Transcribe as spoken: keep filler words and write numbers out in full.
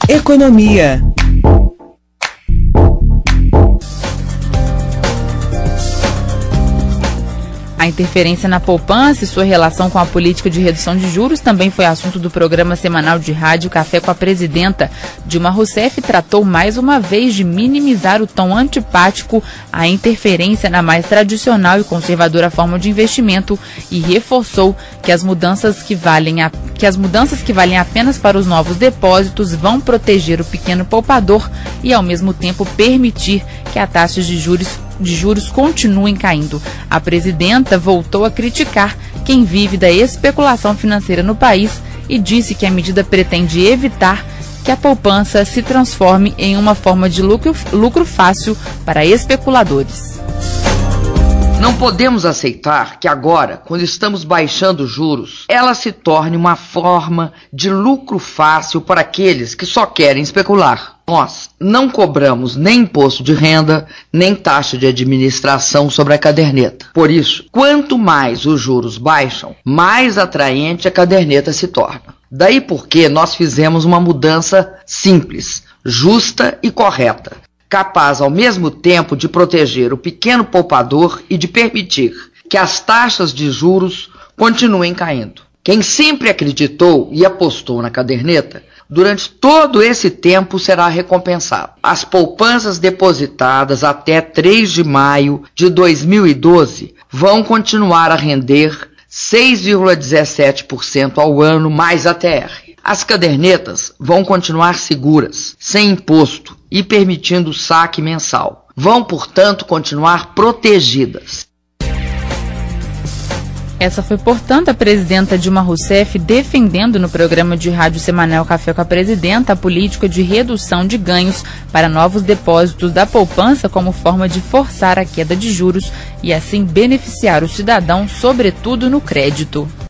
Economia. A interferência na poupança e sua relação com a política de redução de juros também foi assunto do programa semanal de rádio Café com a Presidenta. Dilma Rousseff tratou mais uma vez de minimizar o tom antipático à interferência na mais tradicional e conservadora forma de investimento e reforçou que as mudanças que valem, a, que as mudanças que valem apenas para os novos depósitos vão proteger o pequeno poupador e, ao mesmo tempo, permitir que a taxa de juros de juros continuem caindo. A presidenta voltou a criticar quem vive da especulação financeira no país e disse que a medida pretende evitar que a poupança se transforme em uma forma de lucro, lucro fácil para especuladores. Não podemos aceitar que agora, quando estamos baixando juros, ela se torne uma forma de lucro fácil para aqueles que só querem especular. Nós não cobramos nem imposto de renda, nem taxa de administração sobre a caderneta. Por isso, quanto mais os juros baixam, mais atraente a caderneta se torna. Daí porque nós fizemos uma mudança simples, justa e correta, capaz ao mesmo tempo de proteger o pequeno poupador e de permitir que as taxas de juros continuem caindo. Quem sempre acreditou e apostou na caderneta, durante todo esse tempo será recompensado. As poupanças depositadas até três de maio de dois mil e doze vão continuar a render seis vírgula dezessete por cento ao ano mais A T R. As cadernetas vão continuar seguras, sem imposto e permitindo o saque mensal. Vão, portanto, continuar protegidas. Essa foi, portanto, a presidenta Dilma Rousseff defendendo no programa de rádio semanal Café com a Presidenta a política de redução de ganhos para novos depósitos da poupança como forma de forçar a queda de juros e assim beneficiar o cidadão, sobretudo no crédito.